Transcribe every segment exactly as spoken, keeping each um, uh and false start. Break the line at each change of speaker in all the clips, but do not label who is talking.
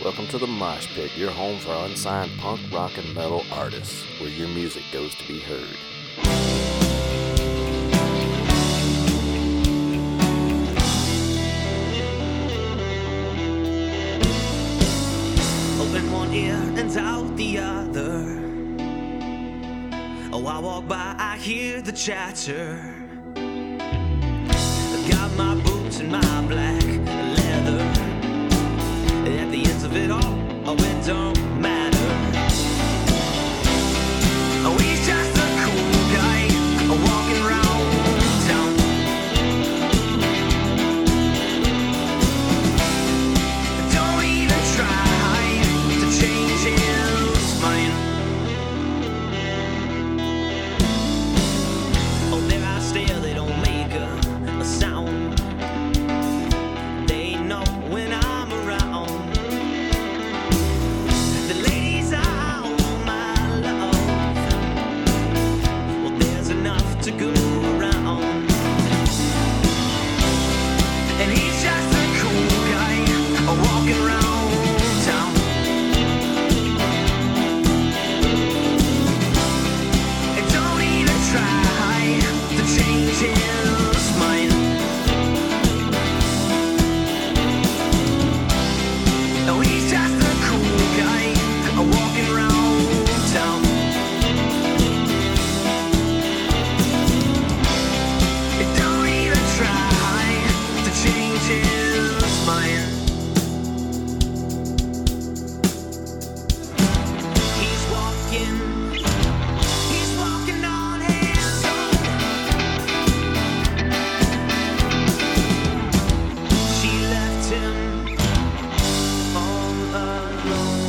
Welcome to the Mosh Pit, your home for unsigned punk, rock, and metal artists, where your music goes to be heard.
Open one ear and out the other. Oh, I walk by, I hear the chatter. Got my boots and my black leather. At the ends of it all, oh, it don't matter. Oh, he's just a cool guy, oh, walking around town. Don't even try to change his mind. Oh, there I stare, they don't make a, a sound. They know when I'm around. The ladies are all my love. Well, there's enough to go around. And he's just a cool guy, uh, walking around town. And don't even try to change his mind. No, he's just a cool guy, uh, walking around town. And don't even try to change his mind. He's walking, he's walking on his own. She left him all alone.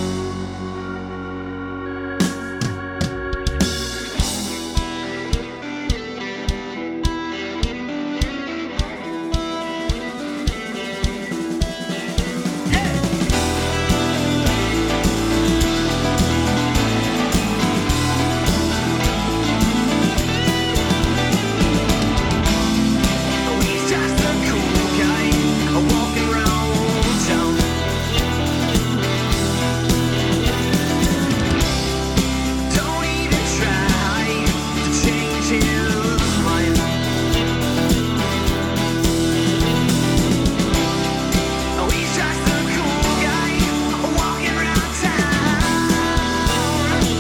Oh, he's just a cool guy, uh, walking around town. Don't even try to change his mind. Oh, he's just a cool guy, uh, walking around town.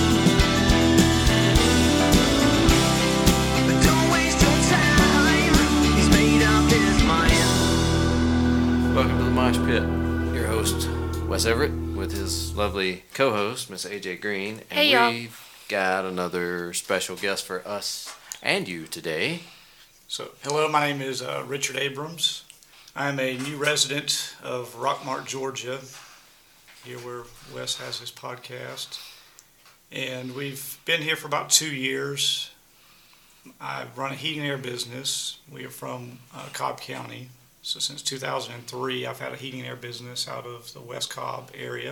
But don't waste your time, he's made up his mind.
Welcome to the Mosh Pit. Your host, Wes Everett, with his lovely co-host, Miss A J Green. And
Hey, y'all.
we've got another special guest for us and you today.
So, hello, my name is uh, Richard Abrams. I'm a new resident of Rockmart, Georgia, here where Wes has his podcast. And we've been here for about two years. I run a heating and air business. We are from uh, Cobb County. So since two thousand three, I've had a heating and air business out of the West Cobb area.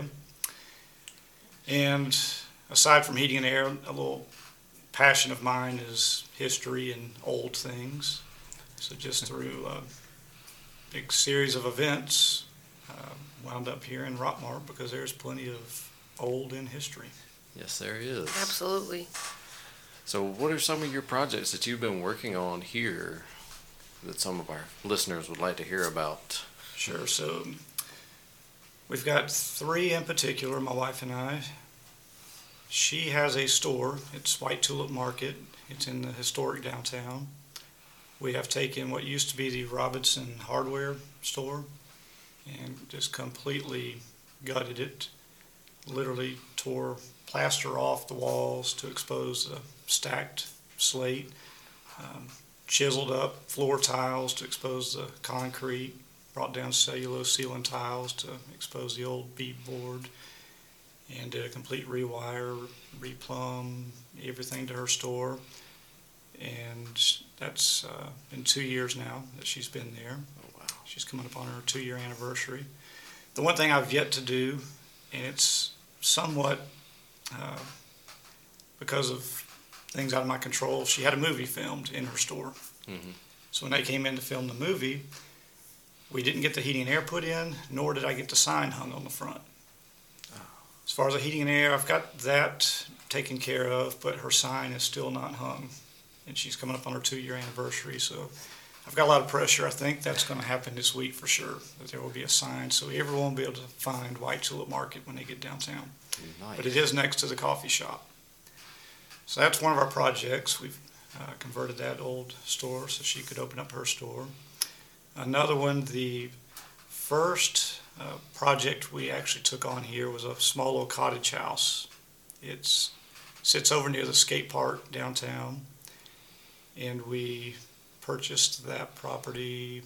And aside from heating and air, a little passion of mine is history and old things. So just through a big series of events, uh, wound up here in Rockmart because there's plenty of old in history.
Yes, there is.
Absolutely.
So what are some of your projects that you've been working on here that some of our listeners would like to hear about?
Sure. So we've got three in particular, my wife and I. She has a store. It's White Tulip Market. It's in the historic downtown. We have taken what used to be the Robinson Hardware store and just completely gutted it. Literally tore plaster off the walls to expose the stacked slate. Um, chiseled up floor tiles to expose the concrete. Brought down cellulose ceiling tiles to expose the old bead board. And did a complete rewire, replumb, everything to her store. And that's uh, been two years now that she's been there.
Oh, wow.
She's coming up on her two-year anniversary. The one thing I've yet to do, and it's somewhat uh, because of things out of my control, she had a movie filmed in her store.
Mm-hmm.
So when they came in to film the movie, we didn't get the heating and air put in, nor did I get the sign hung on the front. far as the heating and air, I've got that taken care of, but her sign is still not hung. And she's coming up on her two-year anniversary, so I've got a lot of pressure. I think that's going to happen this week for sure, that there will be a sign, so everyone will be able to find White Tulip Market when they get downtown.
Nice.
But it is next to the coffee shop. So that's one of our projects. We've uh, converted that old store so she could open up her store. Another one, the first uh, project we actually took on here was a small little cottage house. It sits over near the skate park downtown, and we purchased that property,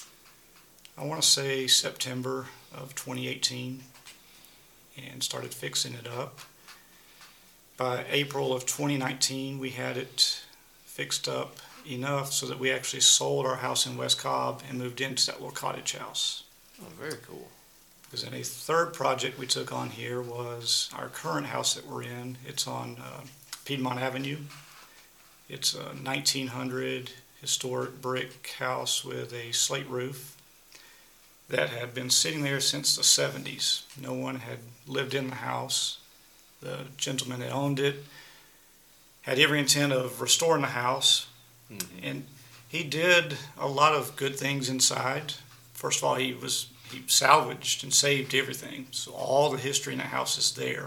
I want to say September of twenty eighteen, and started fixing it up. By April of twenty nineteen, we had it fixed up enough so that we actually sold our house in West Cobb and moved into that little cottage house.
Oh, very cool.
Because then a third project we took on here was our current house that we're in. It's on uh, Piedmont Avenue. It's a nineteen hundred historic brick house with a slate roof that had been sitting there since the seventies. No one had lived in the house. The gentleman that owned it had every intent of restoring the house, mm-hmm. and he did a lot of good things inside. First of all, he was he salvaged and saved everything, so all the history in the house is there.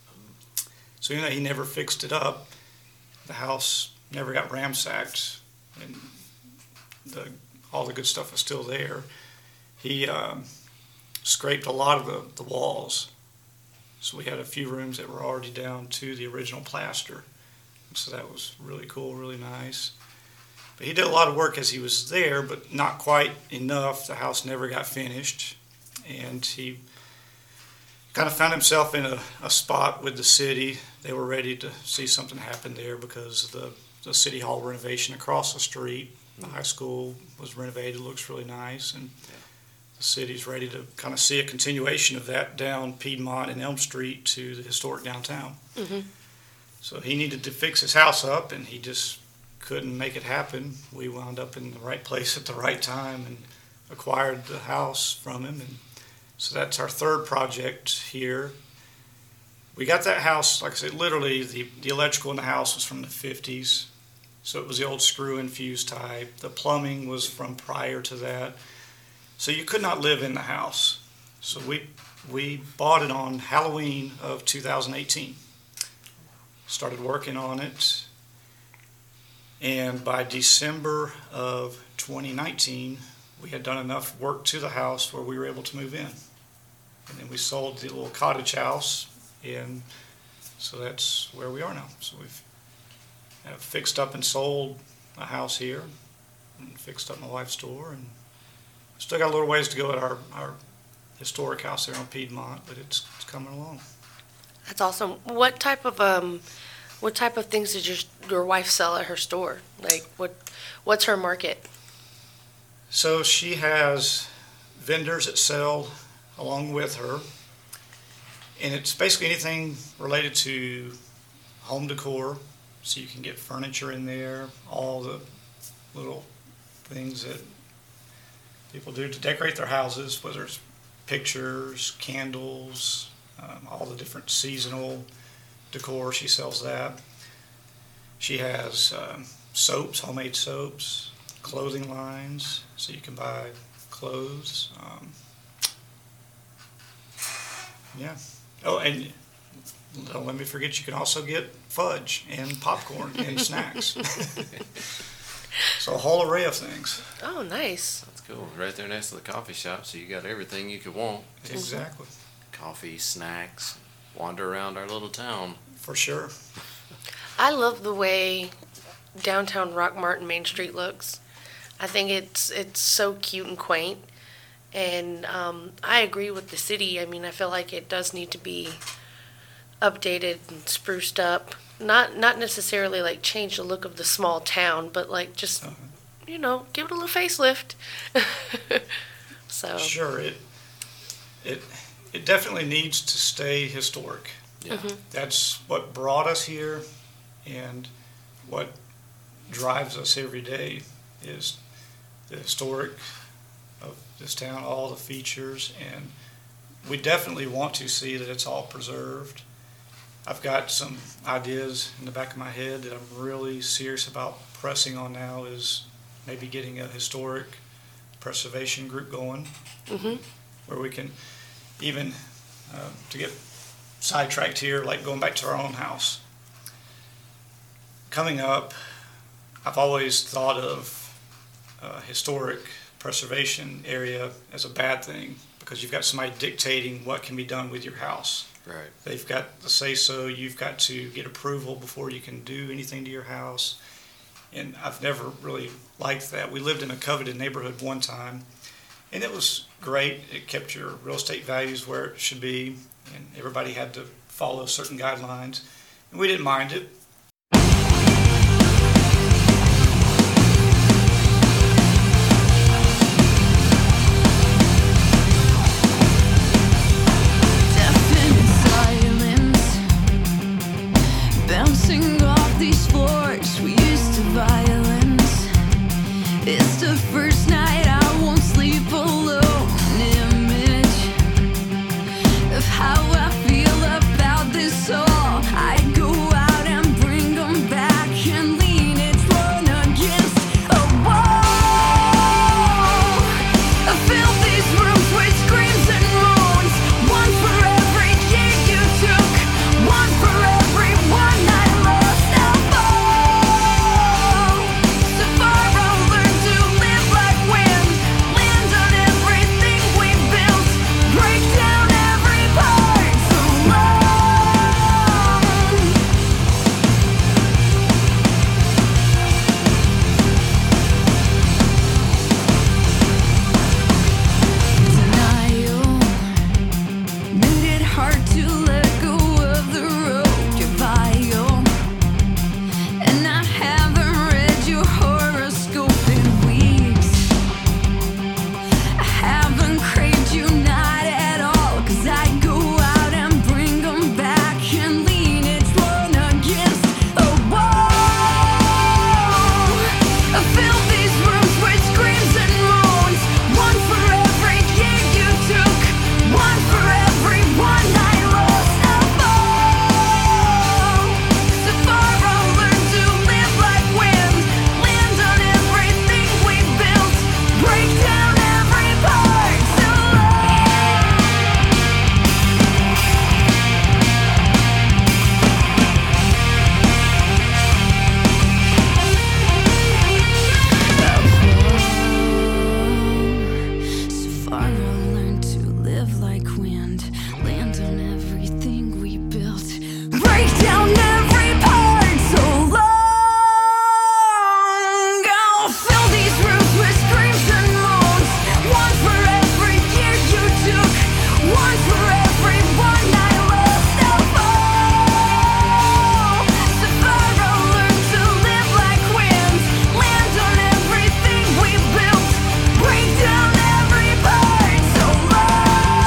So even though he never fixed it up, the house never got ransacked, and the all the good stuff is still there. He um, scraped a lot of the, the walls, so we had a few rooms that were already down to the original plaster. So that was really cool, really nice. But he did a lot of work as he was there, but not quite enough. The house never got finished, and he kind of found himself in a, a spot with the city. They were ready to see something happen there because of the, the city hall renovation across the street. The high school was renovated, looks really nice, and yeah. The city's ready to kind of see a continuation of that down Piedmont and Elm Street to the historic downtown. Mm-hmm. So he needed to fix his house up, and he just couldn't make it happen. We wound up in the right place at the right time and acquired the house from him. And so that's our third project here. We got that house, like I said, literally the, the electrical in the house was from the fifties. So it was the old screw-in fuse type. The plumbing was from prior to that. So you could not live in the house. So we we bought it on Halloween of two thousand eighteen. Started working on it. And by December of twenty nineteen, we had done enough work to the house where we were able to move in. And then we sold the little cottage house, and so that's where we are now. So we've have fixed up and sold a house here, and fixed up my wife's store, and still got a little ways to go at our, our historic house there on Piedmont, but it's, it's coming along.
That's awesome. What type of um, what type of things did your your wife sell at her store? Like what what's her market?
So she has vendors that sell along with her, and it's basically anything related to home decor. So you can get furniture in there, all the little things that people do to decorate their houses, whether it's pictures, candles, um, all the different seasonal decor. She sells that. She has um, soaps, homemade soaps, clothing lines, so you can buy clothes. Um, yeah. Oh, and don't let me forget, you can also get fudge and popcorn and snacks. So a whole array of things.
Oh, nice.
That's cool. Right there next to the coffee shop, so you got everything you could want.
Exactly.
Coffee, snacks, wander around our little town.
For sure.
I love the way downtown Rockmart and Main Street looks. I think it's it's so cute and quaint. And um, I agree with the city. I mean, I feel like it does need to be updated and spruced up. Not not necessarily like change the look of the small town, but like just, uh-huh. you know, give it a little facelift. So
sure, it it it definitely needs to stay historic.
Yeah. Mm-hmm.
That's what brought us here, and what drives us every day is the historic of this town, all the features, and we definitely want to see that it's all preserved. I've got some ideas in the back of my head that I'm really serious about pressing on now, is maybe getting a historic preservation group going,
Mm-hmm.
where we can even, uh, to get sidetracked here, like going back to our own house. Coming up, I've always thought of a historic preservation area as a bad thing, because you've got somebody dictating what can be done with your house.
Right.
They've got to say so. You've got to get approval before you can do anything to your house. And I've never really liked that. We lived in a coveted neighborhood one time, and it was great. It kept your real estate values where it should be, and everybody had to follow certain guidelines. And we didn't mind it.
Deafening silence, bouncing off these floors we used to violence. It's the first night I won't sleep alone. Image of how I feel about this all. I go out and bring them back and lean it slow against a wall. I fill these rooms with screams and moans. One for every year you took, one for every one I lost. I fall. So far I'll learn to live like wind, land on everything we built, break down every part so long. Denial made it hard to let go of the road you're vile, and I haven't read your horoscope in weeks. I haven't craved you not at all, 'cause I go out and bring them back and lean it slow against a wall. I fill these rooms with screams and moans. One for every year you took, one for every one I lost. I fall. So far I'll learn to live like wind, land on everything we built, break down every part so So far I'll learn to live like wind, land on everything we built, break down every part so long. I'll fill these rooms with screams and moans. One for every year you took, one for every one I lost. I'll fall. So far I'll learn to live like wind, land on everything we built, break down every part so long.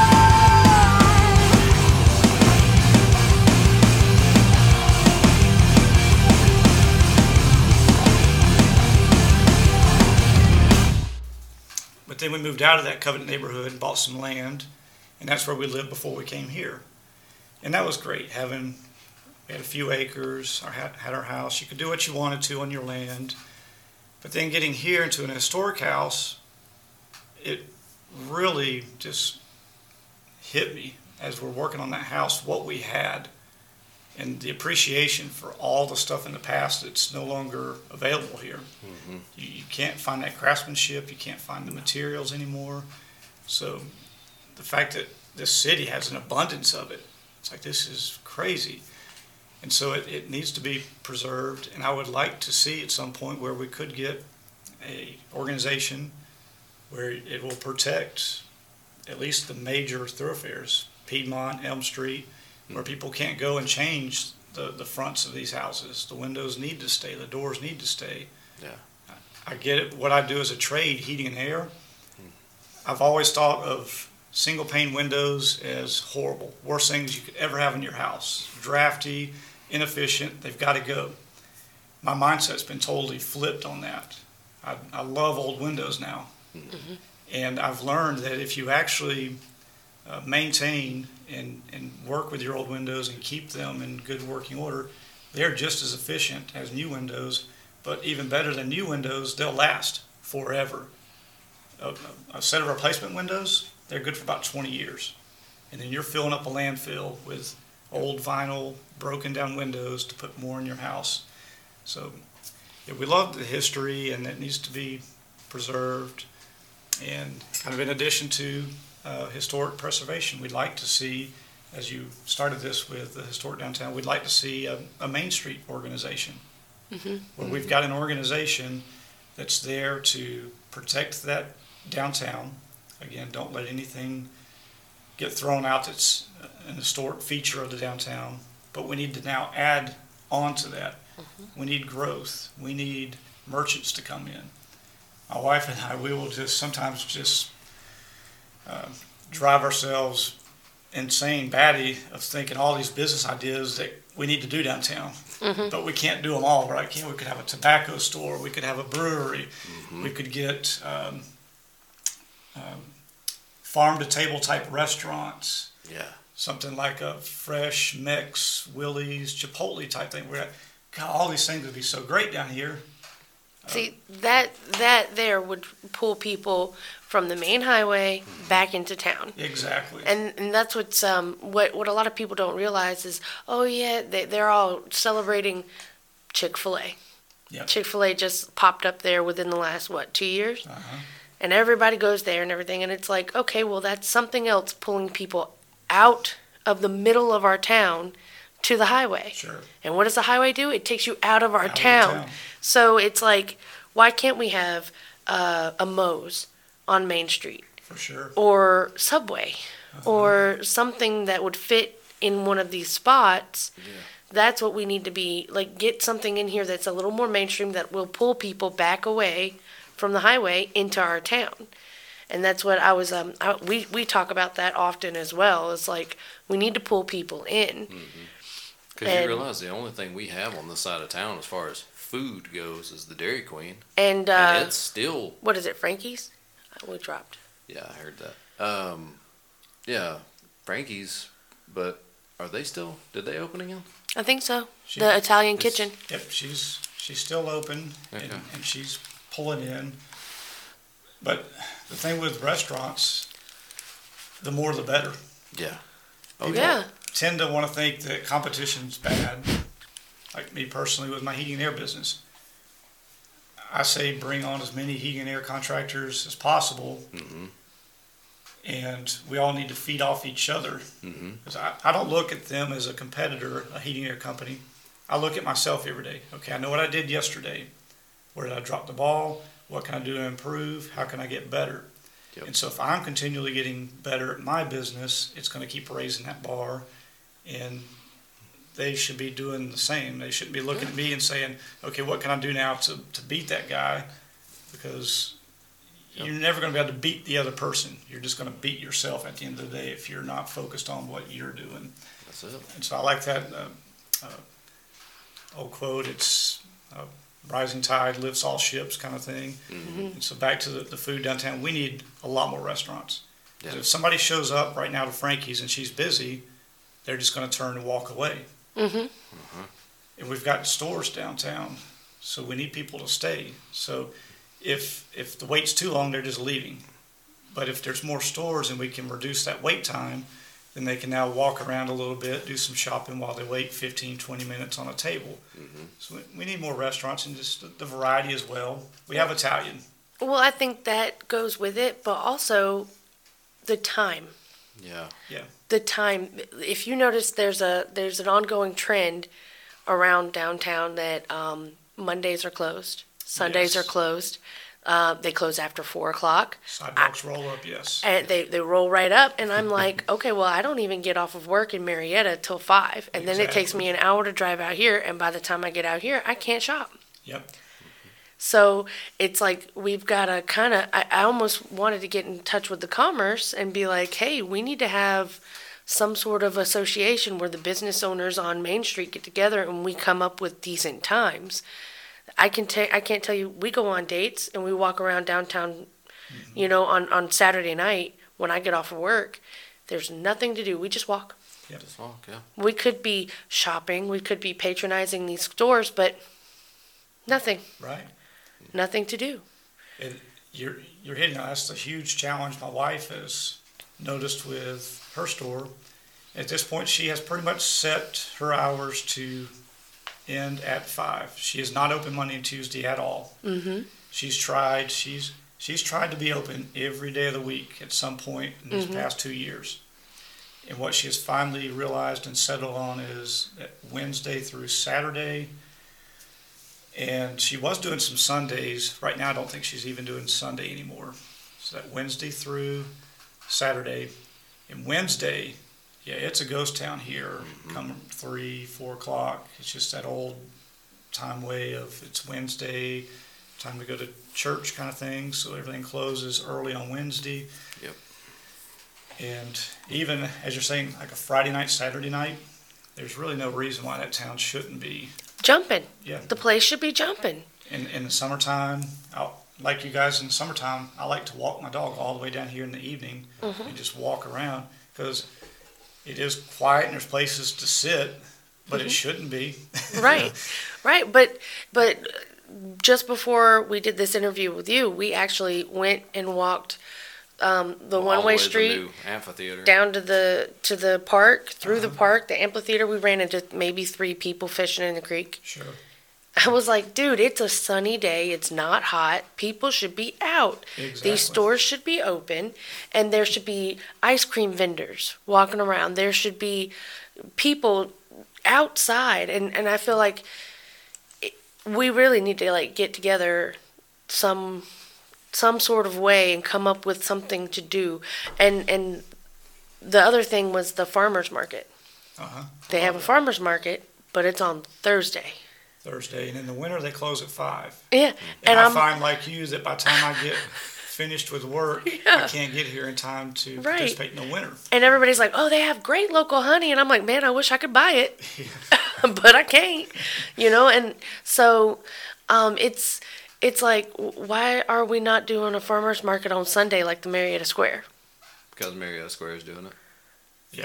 But then we moved out of that coveted neighborhood and bought some land, and that's where we lived before we came here. And that was great, having, we had a few acres, our, had had our house. You could do what you wanted to on your land. But then getting here into an historic house, it really just hit me as we're working on that house, what we had, and the appreciation for all the stuff in the past that's no longer available here.
Mm-hmm.
You, you can't find that craftsmanship, you can't find the materials anymore. So the fact that this city has an abundance of it, it's like, this is crazy. And so it, it needs to be preserved, and I would like to see at some point where we could get a organization where it will protect at least the major thoroughfares, Piedmont, Elm Street, where people can't go and change the, the fronts of these houses. The windows need to stay, the doors need to stay.
Yeah.
I get it. What I do as a trade, heating and air, I've always thought of single pane windows as horrible, worst things you could ever have in your house. Drafty, inefficient, they've got to go. My mindset's been totally flipped on that. I, I love old windows now.
Mm-hmm.
And I've learned that if you actually uh, maintain and, and work with your old windows and keep them in good working order, they're just as efficient as new windows, but even better than new windows, they'll last forever. A, a set of replacement windows, they're good for about twenty years. And then you're filling up a landfill with old vinyl, broken down windows to put more in your house. So yeah, we love the history, and it needs to be preserved. And kind of in addition to uh, historic preservation, we'd like to see, as you started this with the historic downtown, we'd like to see a, a Main Street organization,
Mm-hmm.
where we've got an organization that's there to protect that downtown. Again, don't let anything get thrown out that's an historic feature of the downtown, but we need to now add on to that.
Mm-hmm.
We need growth. We need merchants to come in. My wife and I, we will just sometimes just uh, drive ourselves insane batty of thinking all these business ideas that we need to do downtown,
Mm-hmm.
but we can't do them all, right? You know, we could have a tobacco store, we could have a brewery,
Mm-hmm.
we could get um, um, farm-to-table type restaurants,
Yeah.
something like a fresh mix, Willie's, Chipotle type thing. We're God, all these things would be so great down here.
See, that that there would pull people from the main highway back into town.
Exactly.
And and that's what's um what what a lot of people don't realize is, oh yeah, they they're all celebrating Chick-fil-A.
Yep.
Chick-fil-A just popped up there within the last what, two years?
Uh-huh.
And everybody goes there and everything, and it's like, okay, well, that's something else pulling people out of the middle of our town to the highway.
Sure.
And what does the highway do? It takes you out of our
Out of the
town.
town.
So it's like, why can't we have uh, a Moe's on Main Street,
For sure.
or Subway,
Uh-huh.
or something that would fit in one of these spots?
Yeah.
That's what we need to be, like, get something in here that's a little more mainstream that will pull people back away from the highway into our town. And that's what I was, um, I, we, we talk about that often as well. It's like, we need to pull people in.
Because you
And-
realize the only thing we have on this side of town as far as food goes is the Dairy Queen.
And,
and
uh,
it's still,
what is it, Frankie's? We dropped.
yeah, I heard that. Um, yeah, Frankie's, but are they still, did they open again?
I think so.
She-
The Italian
It's-
kitchen.
Yep, she's she's still open, and,
Okay.
and she's pulling in. But the thing with restaurants, the more the better.
Yeah. Oh,
People
Yeah.
tend to want to think that competition's bad. Like me personally with my heating and air business, I say bring on as many heating and air contractors as possible,
Mm-hmm.
and we all need to feed off each other.
Mm-hmm.
'Cause I, I don't look at them as a competitor, a heating and air company. I look at myself every day. Okay, I know what I did yesterday. Where did I drop the ball? What can I do to improve? How can I get better?
Yep.
And so if I'm continually getting better at my business, it's going to keep raising that bar. And they should be doing the same. They shouldn't be looking at me and saying, okay, what can I do now to, to beat that guy? Because
Yep.
you're never going to be able to beat the other person. You're just going to beat yourself at the end of the day if you're not focused on what you're doing.
That's it.
And so I like that uh, uh, old quote. It's uh, rising tide lifts all ships kind of thing.
Mm-hmm.
And so back to the, the food downtown, we need a lot more restaurants.
Yeah.
If somebody shows up right now to Frankie's and she's busy, they're just going to turn and walk away.
Mm-hmm.
And we've got stores downtown, so we need people to stay. So if if the wait's too long, they're just leaving. But if there's more stores and we can reduce that wait time, then they can now walk around a little bit, do some shopping while they wait fifteen, twenty minutes on a table.
Mm-hmm.
So we, we need more restaurants and just the, the variety as well. We have Italian.
Well, I think that goes with it, but also the time.
Yeah.
The time. If you notice, there's a there's an ongoing trend around downtown that um, Mondays are closed, Sundays
Yes.
are closed. Uh, they close after four o'clock,
Sidewalks roll up, yes.
and they they roll right up. And I'm like, okay, well, I don't even get off of work in Marietta till five, and then it takes
Exactly.
me an hour to drive out here. And by the time I get out here, I can't shop.
Yep.
So it's like we've got to kind of, I, I almost wanted to get in touch with the commerce and be like, hey, we need to have some sort of association where the business owners on Main Street get together and we come up with decent times. I can ta- I can't tell you, we go on dates and we walk around downtown, you know, on, on Saturday night when I get off of work. There's nothing to do. We just walk.
Just walk, yeah.
We could be shopping. We could be patronizing these stores, but nothing.
Right.
Nothing to do.
It, you're you're hitting on that's a huge challenge my wife has noticed with her store. At this point, she has pretty much set her hours to end at five. She is not open Monday and Tuesday at all.
Mm-hmm.
She's tried. She's she's tried to be open every day of the week at some point in these
Mhm.
past two years. And what she has finally realized and settled on is that Wednesday through Saturday. And she was doing some Sundays. Right now, I don't think she's even doing Sunday anymore. So that Wednesday through Saturday. And Wednesday, yeah, it's a ghost town here. Come three, four o'clock. It's just that old time way of it's Wednesday, time to go to church kind of thing. So everything closes early on Wednesday.
Yep.
And even, as you're saying, like a Friday night, Saturday night, there's really no reason why that town shouldn't be.
Jumping.
Yeah.
The place should be jumping.
In, in the summertime, I'll, like you guys in the summertime, I like to walk my dog all the way down here in the evening
Mhm.
and just walk around because it is quiet and there's places to sit, but it shouldn't be.
Right. Right. But but just before we did this interview with you, we actually went and walked um, the
All
one-way
way to the
street
new amphitheater.
down to the to the park, through the
Uh-huh.
park, the amphitheater. We ran into maybe three people fishing in the creek.
Sure.
I was like, dude, it's a sunny day. It's not hot. People should be out.
Exactly.
These stores should be open, and there should be ice cream vendors walking around. There should be people outside, and, and I feel like it, we really need to like get together some some sort of way and come up with something to do. And and the other thing was the farmers market.
Uh-huh.
They have a farmers market, but it's on Thursday.
Thursday. And in the winter, they close at five.
Yeah,
And,
and
I
I'm
find, like you, that by the time I get finished with work, I
Yeah.
can't get here in time to
Right.
participate in the winter.
and everybody's like, "Oh, they have great local honey," and I'm like, "Man, I wish I could buy it, but I can't," you know. And so, um, it's it's like, why are we not doing a farmers market on Sunday like the Marietta Square?
Because Marietta Square is doing it.
Yeah.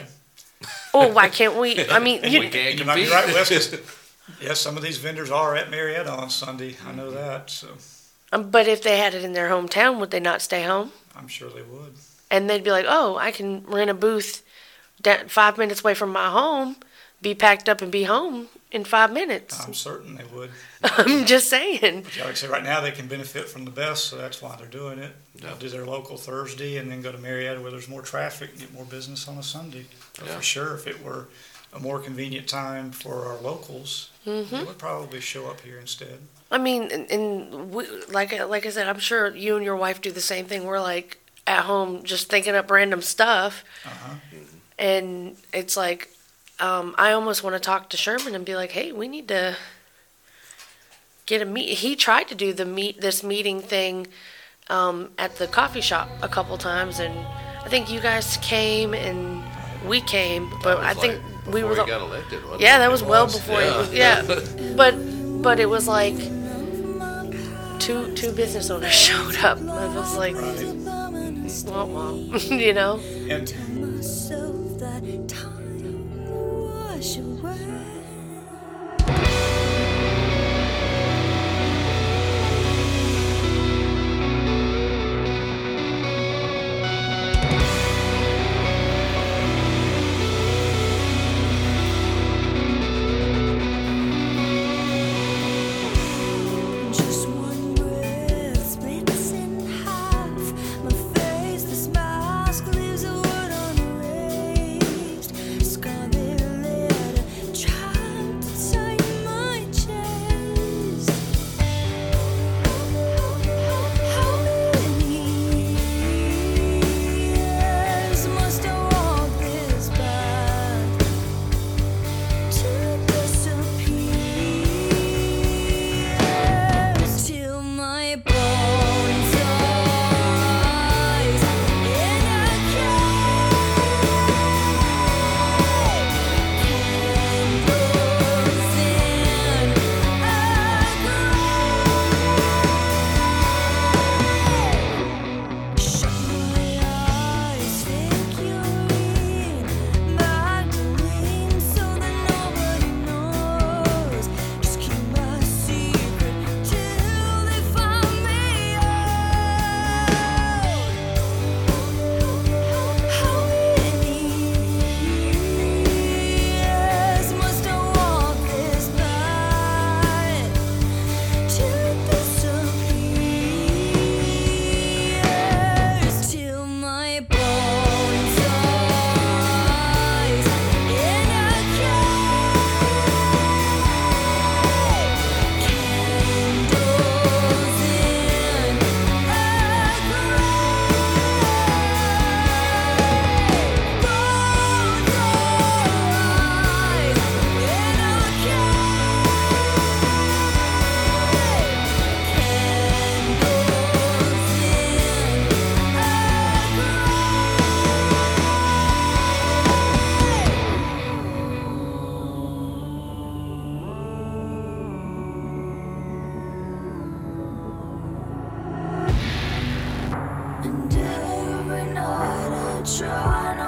Oh, why can't we? I mean,
And
you,
we can't
And you might be
compete.
right, Wes, 'cause, yes, some of these vendors are at Marietta on Sunday. I know that, so
um, but if they had it in their hometown, would they not stay home?
I'm sure they would.
And they'd be like, "Oh, I can rent a booth da- five minutes away from my home, be packed up and be home in five minutes."
I'm certain they would.
I'm just saying.
But like I say, right now they can benefit from the best, so that's why they're doing it.
Yeah.
They'll do their local Thursday and then go to Marietta where there's more traffic and get more business on a Sunday. But
Yeah.
for sure, if it were a more convenient time for our locals,
Mm-hmm.
they would probably show up here instead.
I mean, and, and we, like I- like I said, I'm sure you and your wife do the same thing. We're like at home just thinking up random stuff,
Uh-huh.
and it's like um, I almost want to talk to Sherman and be like, "Hey, we need to get a meet." He tried to do the meet this meeting thing um, at the coffee shop a couple times, and I think you guys came and we came, but I
It was
think
like
we were
before
the
he got elected, wasn't
yeah,
it?
that was
It
well
was,
before.
yeah.
He, yeah, but but it was like two two business owners showed up. I was like, wah, wah, you know.
And
myself that time wash away. Just one breath splits in half. My face, this mask leaves a word unerased. Scarlet letter, try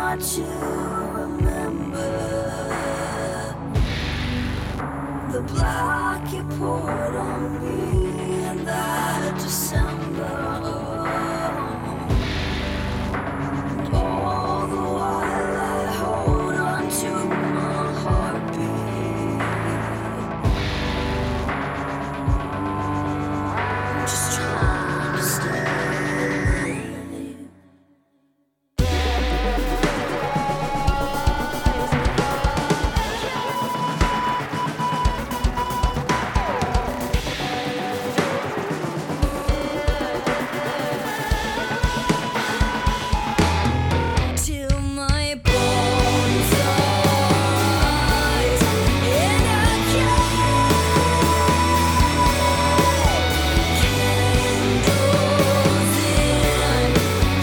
hard to remember the block you poured on me in that December. And all the while I hold on to my heartbeat. I'm just trying to stay. Till my bones rise in a candles in a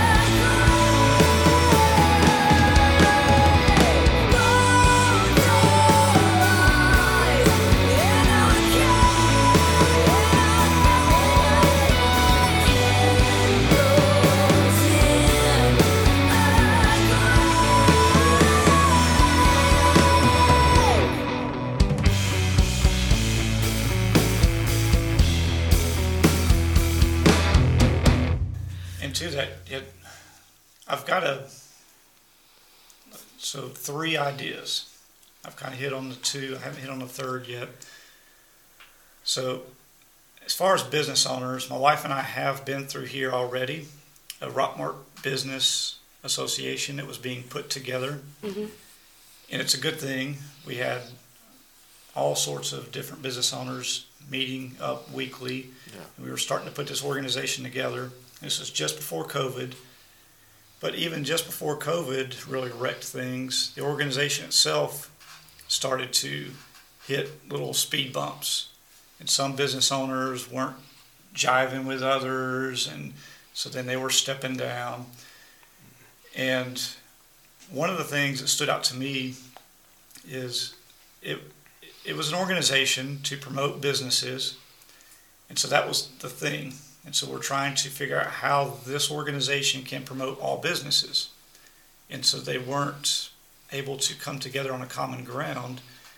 bones rise in a candles in
And to that, it, I've got a, so three ideas. I've kind of hit on the two, I haven't hit on the third yet. So as far as business owners, my wife and I have been through here already, a Rockmart Business Association that was being put together.
Mhm.
And it's a good thing. We had all sorts of different business owners meeting up weekly.
Yeah.
We were starting to put this organization together. This was just before COVID. But even just before COVID really wrecked things, the organization itself started to hit little speed bumps. And some business owners weren't jiving with others, and so then they were stepping down. And one of the things that stood out to me is it it was an organization to promote businesses, and so that was the thing. And so we're trying to figure out how this organization can promote all businesses. And so they weren't able to come together on a common ground.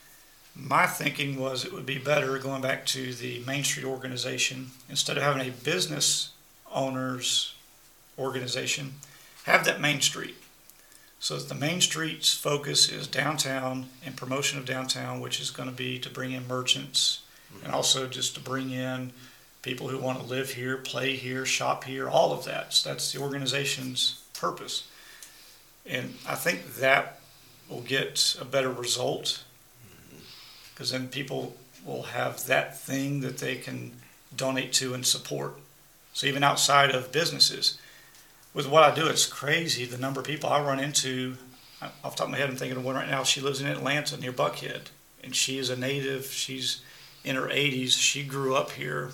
My thinking was it would be better, going back to the Main Street organization, instead of having a business owners organization, have that Main Street. So that the Main Street's focus is downtown and promotion of downtown, which is going to be to bring in merchants and also just to bring in people who want to live here, play here, shop here, all of that. So that's the organization's purpose. And I think that will get a better result, because then people will have that thing that they can donate to and support. So even outside of businesses, with what I do, it's crazy the number of people I run into. Off the top of my head, I'm thinking of one right now. She lives in Atlanta near Buckhead, and she is a native. She's in her eighties. She grew up here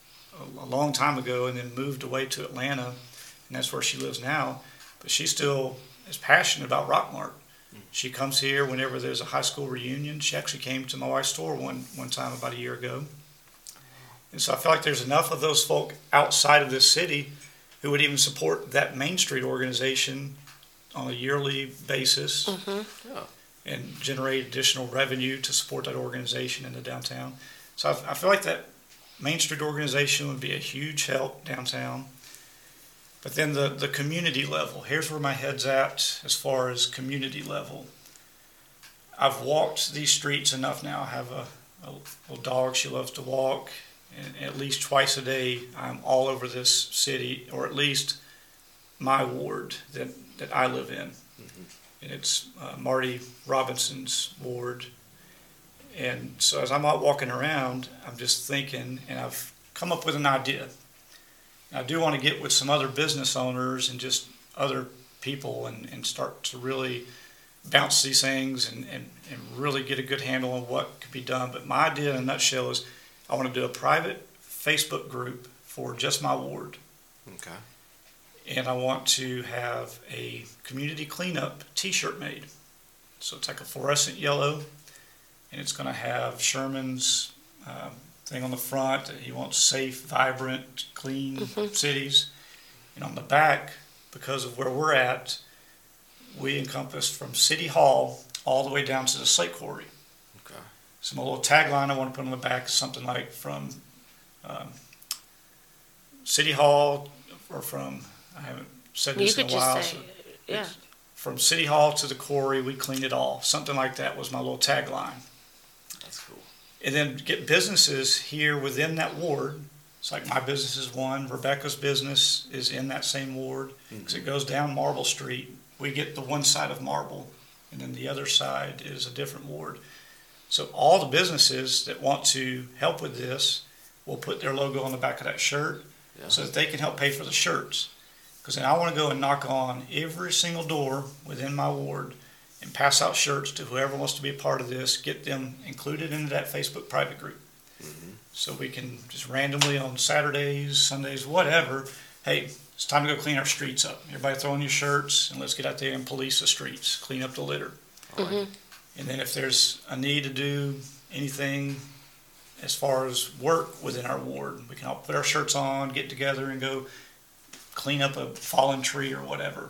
a long time ago and then moved away to Atlanta, and that's where she lives now. But she still is passionate about Rockmart. She comes here whenever there's a high school reunion. She actually came to my wife's store one, one time about a year ago. And so I feel like there's enough of those folk outside of this city who would even support that Main Street organization on a yearly basis.
Mhm.
Yeah.
And generate additional revenue to support that organization in the downtown. So I, I feel like that Main Street organization would be a huge help downtown. But then the, the community level, here's where my head's at as far as community level. I've walked these streets enough now. I have a, a little dog, she loves to walk. And at least twice a day, I'm all over this city, or at least my ward that, that I live in.
Mhm.
And it's uh, Marty Robinson's ward. And so as I'm out walking around, I'm just thinking, and I've come up with an idea. And I do want to get with some other business owners and just other people and, and start to really bounce these things and, and, and really get a good handle on what could be done. But my idea in a nutshell is I want to do a private Facebook group for just my ward.
Okay.
And I want to have a community cleanup t-shirt made. So it's like a fluorescent yellow, and it's going to have Sherman's um, thing on the front that he wants safe, vibrant, clean
Mhm.
cities. And on the back, because of where we're at, we encompassed from City Hall all the way down to the slate quarry.
Okay.
So my little tagline I want to put on the back is something like from um, City Hall, or from, I haven't said
You
this in
could
a while.
just say,
so
yeah.
from City Hall to the quarry, we cleaned it all. Something like that was my little tagline.
That's cool.
And then get businesses here within that ward. It's like my business is one, Rebecca's business is in that same ward, because it goes down Marble Street. We get the one side of Marble, and then the other side is a different ward. So all the businesses that want to help with this will put their logo on the back of that shirt,
Yeah.
so that they can help pay for the shirts. Because then I want to go and knock on every single door within my ward and pass out shirts to whoever wants to be a part of this, get them included into that Facebook private group.
Mm-hmm.
So we can just randomly on Saturdays, Sundays, whatever, hey, it's time to go clean our streets up. Everybody throw in your shirts and let's get out there and police the streets, clean up the litter.
Mhm.
And then if there's a need to do anything as far as work within our ward, we can all put our shirts on, get together and go clean up a fallen tree or whatever.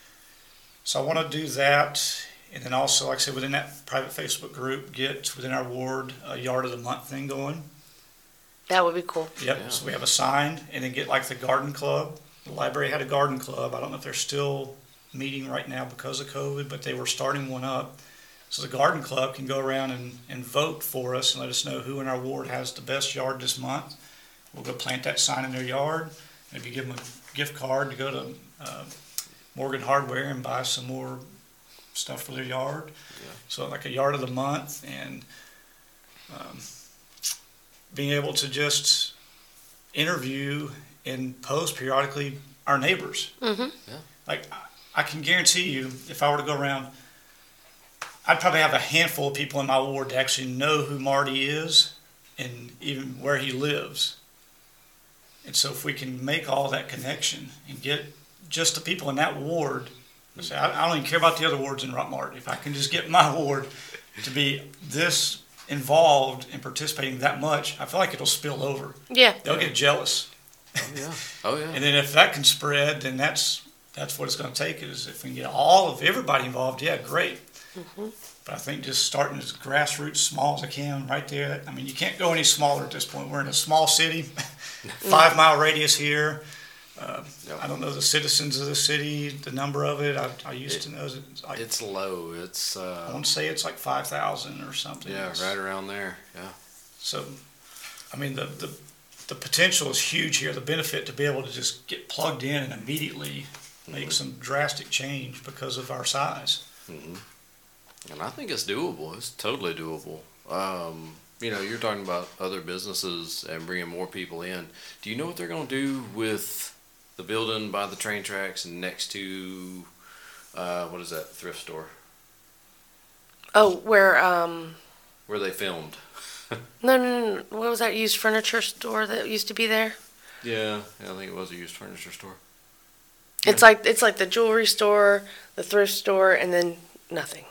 So I want to do that. And then also, like I said, within that private Facebook group, get within our ward a yard of the month thing going.
That would be cool.
Yep,
Yeah.
so we have a sign, and then get like the garden club. The library had a garden club. I don't know if they're still meeting right now because of COVID, but they were starting one up. So the garden club can go around and, and vote for us and let us know who in our ward has the best yard this month. We'll go plant that sign in their yard. Maybe give them a gift card to go to uh, Morgan Hardware and buy some more stuff for their yard.
Yeah.
So like a yard of the month, and um, being able to just interview and post periodically our neighbors.
Mm-hmm.
Like, I- I can guarantee you, if I were to go around, I'd probably have a handful of people in my ward to actually know who Marty is and even where he lives. And so if we can make all that connection and get just the people in that ward, say, I, I don't even care about the other wards in Rockmart. If I can just get my ward to be this involved and participating that much, I feel like it'll spill over.
Yeah.
They'll get jealous.
Oh yeah. Oh yeah.
And then if that can spread, then that's that's what it's going to take. Is if we can get all of everybody involved, yeah, great.
Mm-hmm.
But I think just starting as grassroots, small as I can, right there. I mean, you can't go any smaller at this point. We're in a small city, five mile radius here. Uh,
Yep.
I don't know the citizens of the city, the number of it. I, I used to know. It's like,
It's low. It's
I
uh,
want to say it's like five thousand or something.
yeah,
It's-
right around there. Yeah.
So, I mean, the, the the potential is huge here. The benefit to be able to just get plugged in and immediately make some drastic change because of our size.
hmm And I think it's doable. It's totally doable. Um, you know, you're talking about other businesses and bringing more people in. Do you know what they're going to do with the building by the train tracks next to, uh, what is that, thrift store?
Oh, where, um,
Where they filmed.
no, no, no, no, what was that used furniture store that used to be there?
Yeah, yeah, I think it was a used furniture store.
It's like, it's like the jewelry store, the thrift store, and then nothing.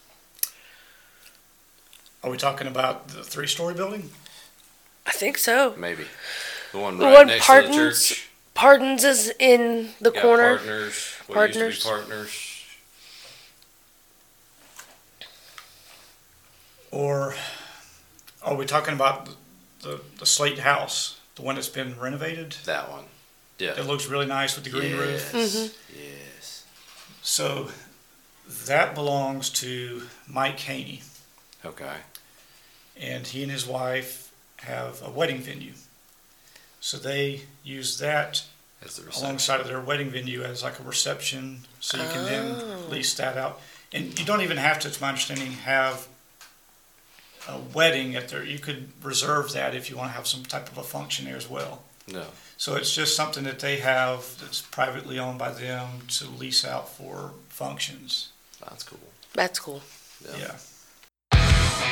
Are we talking about the three-story building?
I think so.
Maybe. The one
The
right
one
next
Pardons-
to the church.
Pardons is in the
Got
corner.
Partners. What
Partners.
used to be Partners.
Or are we talking about the, the, the slate house, the one that's been renovated?
That one. Yeah.
It looks really nice with the green roof.
Yes.
Mhm.
Yes.
So that belongs to Mike Haney,
Okay.
and he and his wife have a wedding venue. So they use that
As the reception.
alongside of their wedding venue as like a reception, so you can then lease that out. And you don't even have to, to my understanding, have a wedding at there. You could reserve that if you want to have some type of a function there as well.
No.
So it's just something that they have that's privately owned by them to lease out for functions.
That's cool.
That's cool.
Yeah.
Yeah.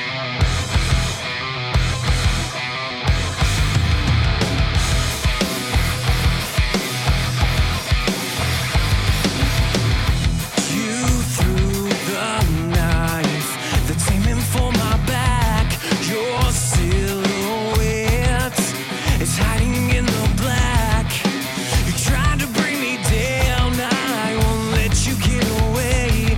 You threw the knife that's aiming for my back. Your silhouette is hiding in the black. You tried to bring me down, I won't let you get away.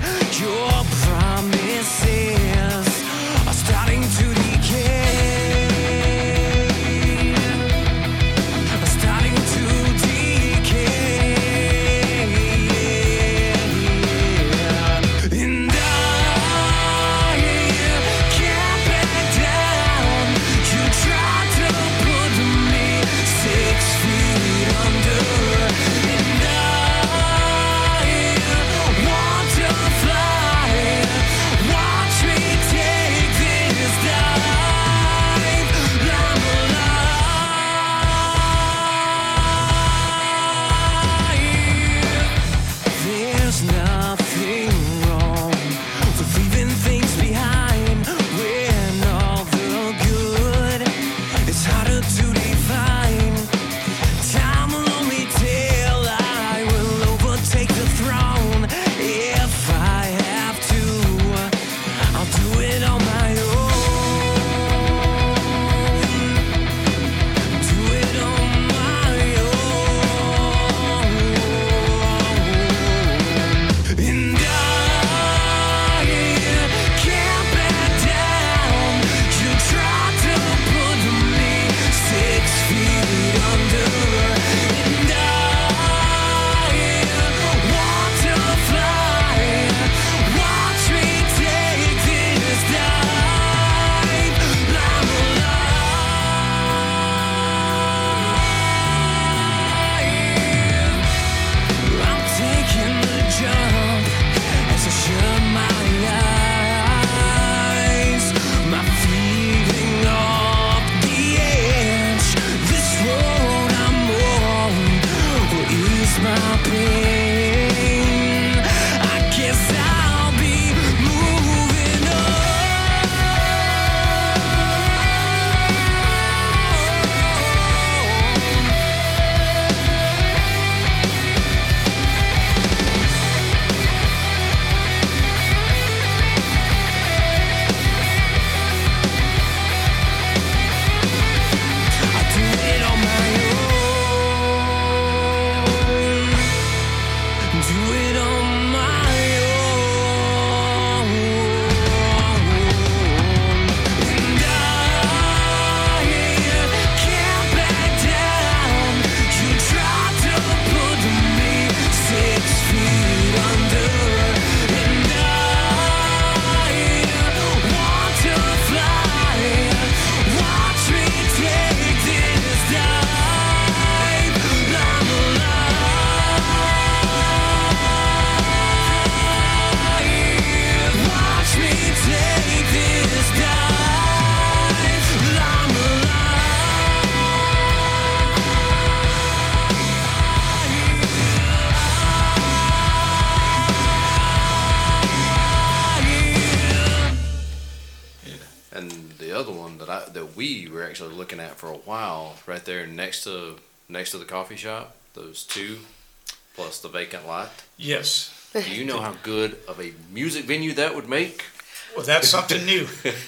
other one that I that we were actually looking at for a while, right there next to next to the coffee shop. Those two, plus the vacant lot.
Yes.
Do you know how good of a music venue that would make?
Well, that's something new.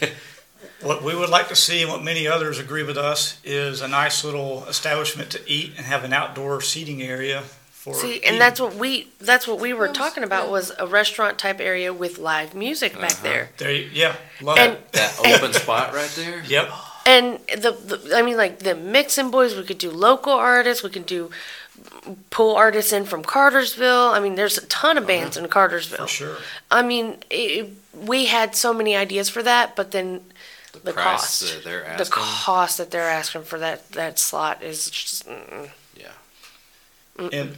What we would like to see, and what many others agree with us, is a nice little establishment to eat and have an outdoor seating area for.
See,
eating.
and that's what we that's what we were talking about was a restaurant type area with live music back
Uh-huh.
there.
There, you- yeah, love
And
it.
That open spot right there.
Yep.
and the, the I mean like the mixing boys, we could do local artists, we could do pull artists in from Cartersville. I mean, there's a ton of bands in Cartersville.
For sure.
I mean, it, we had so many ideas for that, but then
The,
the
price
cost,
that they're
the
asking.
cost that they're asking for that that slot is just. Mm-mm.
Yeah.
And,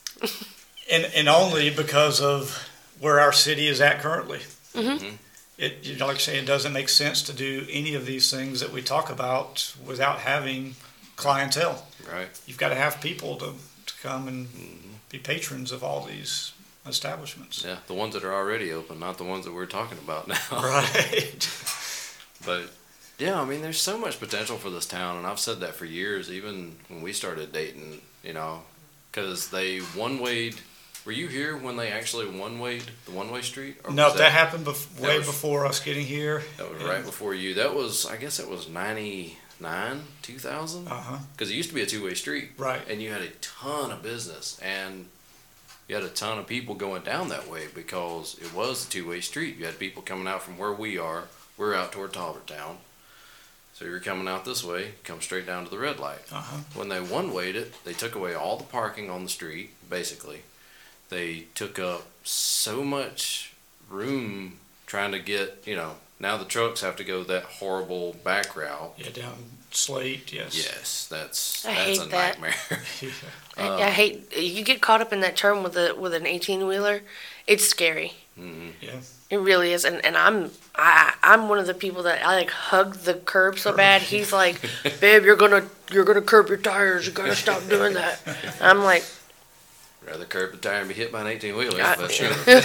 and and only because of where our city is at currently.
Mm-hmm.
It, you know, like I say, it doesn't make sense to do any of these things that we talk about without having clientele.
Right.
You've got to have people to, to come and be patrons of all these establishments.
Yeah. The ones that are already open, not the ones that we're talking about now.
Right.
But yeah, I mean, there's so much potential for this town, and I've said that for years, even when we started dating, you know, because they one-wayed. Were you here when they actually one-wayed the one-way street? Or
No,
was
that happened bef-
that
way
was-
before us getting here.
That was right before you. That was, I guess it was ninety-nine, two thousand?
Uh huh.
Because it used to be a two-way street.
Right.
And you had a ton of business, and you had a ton of people going down that way because it was a two-way street. You had people coming out from where we are. We're out toward Tolbertown. So you're coming out this way, come straight down to the red light.
Uh huh.
When they one-wayed it, they took away all the parking on the street, basically. They took up so much room trying to get, you know, now the trucks have to go that horrible back route.
Yeah, down Slate. Yes.
Yes, that's
I
that's
hate
a
that.
nightmare.
I,
Uh.
I hate you get caught up in that turn with a with an eighteen wheeler. It's scary.
hmm
Yeah.
It really is, and, and I'm I I'm one of the people that I like hug the curb so bad. He's like, "Babe, you're gonna you're gonna curb your tires. You gotta stop doing that." I'm like,
Rather curb the tire and be hit by an eighteen wheeler,
I-
but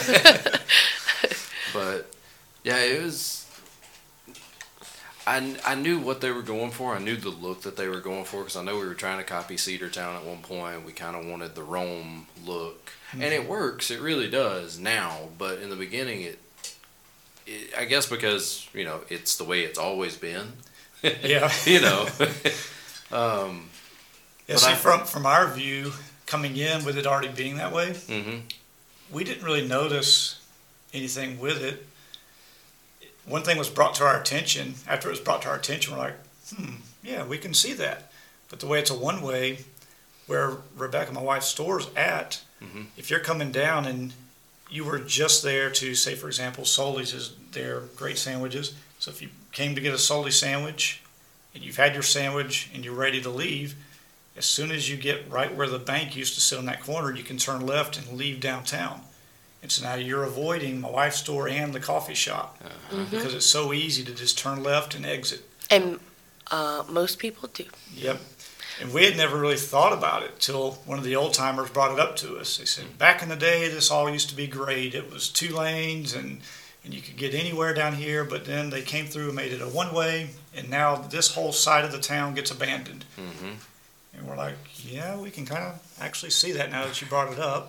but yeah, it was. I, I knew what they were going for. I knew the look that they were going for because I know we were trying to copy Cedar Town at one point. We kind of wanted the Rome look, and it works. It really does now. But in the beginning, it, it I guess because you know it's the way it's always been.
Yeah.
you know. um,
Yeah.
But
See,
I-
from from our view, coming in with it already being that way,
hmm
we didn't really notice anything with it. One thing was brought to our attention. After it was brought to our attention, we're like, hmm, yeah, we can see that. But the way it's a one-way, where Rebecca, my wife's store's at,
Mhm.
if you're coming down and you were just there to, say, for example, Soli's is their great sandwiches. So if you came to get a Soli sandwich and you've had your sandwich and you're ready to leave, as soon as you get right where the bank used to sit in that corner, you can turn left and leave downtown. And so now you're avoiding my wife's store and the coffee shop because it's so easy to just turn left and exit.
and uh, most people do.
Yep. And we had never really thought about it till one of the old timers brought it up to us. They said, back in the day, this all used to be great. It was two lanes and, and you could get anywhere down here, but then they came through and made it a one-way, and now this whole side of the town gets abandoned.
hmm
And we're like, yeah, we can kind of actually see that now that you brought it up.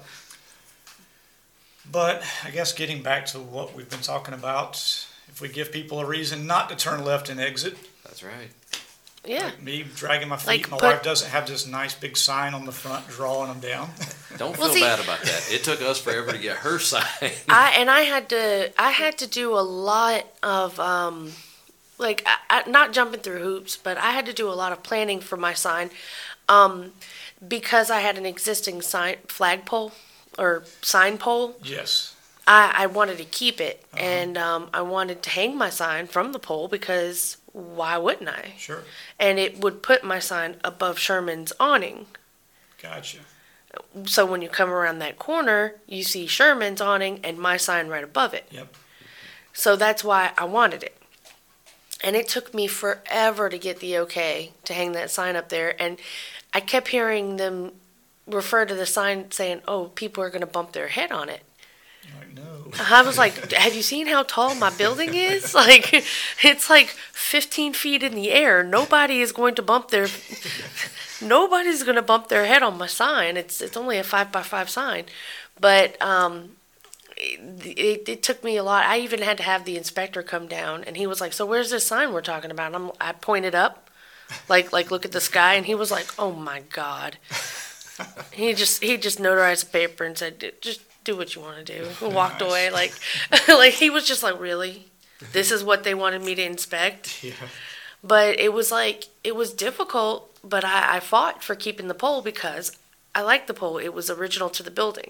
But I guess getting back to what we've been talking about, if we give people a reason not to turn left and exit,
That's right.
Yeah.
like me dragging my feet,
Like,
my
put-
wife doesn't have this nice big sign on the front drawing them down.
Don't
Well,
feel
see-
bad about that. It took us forever to get her sign.
I and I had to I had to do a lot of um like I, I, not jumping through hoops, but I had to do a lot of planning for my sign um because I had an existing sign flagpole or sign pole.
Yes.
I, I wanted to keep it and um, I wanted to hang my sign from the pole because why wouldn't I?
Sure.
And it would put my sign above Sherman's awning.
Gotcha.
So when you come around that corner, you see Sherman's awning and my sign right above it.
Yep.
So that's why I wanted it. And it took me forever to get the okay to hang that sign up there. And I kept hearing them refer to the sign saying, oh, people are going to bump their head on it.
You're like, no.
I was like, have you seen how tall my building is? Like, it's like fifteen feet in the air. Nobody is going to bump their, nobody's going to bump their head on my sign. It's it's only a five by five sign. But um, it, it, it took me a lot. I even had to have the inspector come down, and he was like, so where's this sign we're talking about? And I'm, I pointed up, like, like look at the sky, and he was like, oh my God. He just he just notarized the paper and said, just do what you want to do. And walked
Nice.
away. Like, like he was just like, really? This is what they wanted me to inspect?
Yeah.
But it was like, it was difficult, but I, I fought for keeping the pole because I liked the pole. It was original to the building.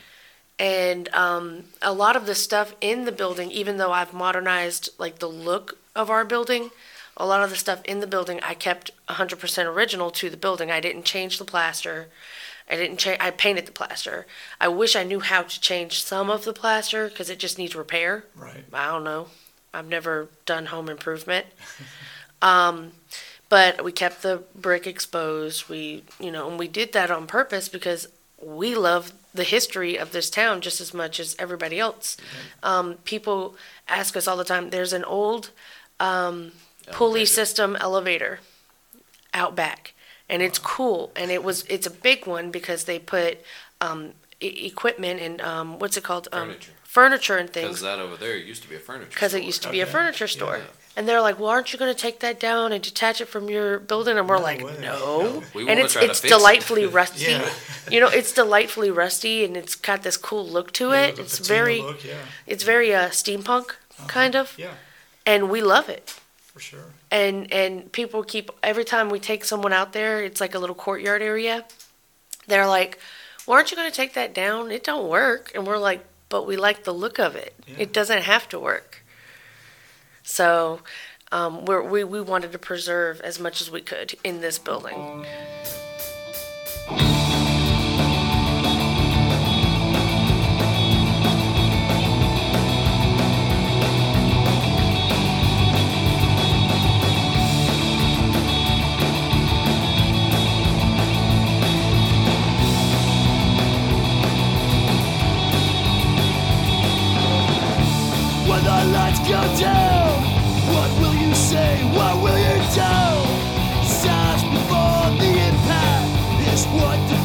And um, a lot of the stuff in the building, even though I've modernized like the look of our building, a lot of the stuff in the building I kept one hundred percent original to the building. I didn't change the plaster. I didn't change. I painted the plaster. I wish I knew how to change some of the plaster because it just needs repair.
Right.
I don't know. I've never done home improvement. um, but we kept the brick exposed. We, you know, and we did that on purpose because we love the history of this town just as much as everybody else. Um, people ask us all the time. There's an old um, pulley
Elevator.
system elevator out back, and it's cool. And it was it's a big one because they put um, e- equipment and um, what's it called um,
Furniture.
furniture and
Because
things.
that over there used to be a furniture
Because it
store.
used to be a
Okay.
furniture store.
Yeah.
And they're like, well, aren't you going to take that down and detach it from your building? And we're
No
like,
way.
no.
No.
We
And
wanna
it's
try to
it's
fix it.
delightfully rusty.
Yeah.
You know, it's delightfully rusty, and it's got this cool look to
Yeah,
it.
the
It's
patina
very,
look, yeah.
it's very uh, steampunk kind of,
Yeah,
and we love it.
for sure.
And and people keep every time we take someone out there, it's like a little courtyard area. They're like, well, aren't you going to take that down? It don't work. And we're like, but we like the look of it.
Yeah.
It doesn't have to work. So um, we're, we we wanted to preserve as much as we could in this building.
When the lights go down, what will you say? What will you do? Silence before the impact is what the